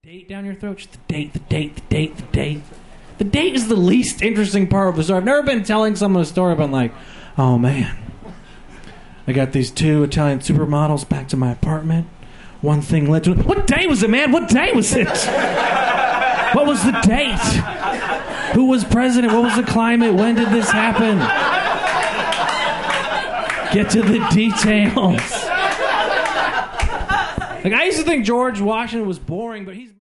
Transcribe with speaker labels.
Speaker 1: date down your throat. Just the date, the date, the date, the date. The date is the least interesting part of the story. I've never been telling someone a story about like, oh man, I got these two Italian supermodels back to my apartment. One thing led to it. What day was it, man? What day was it? What was the date? Who was president? What was the climate? When did this happen? Get to the details. Like, I used to think George Washington was boring, but he's...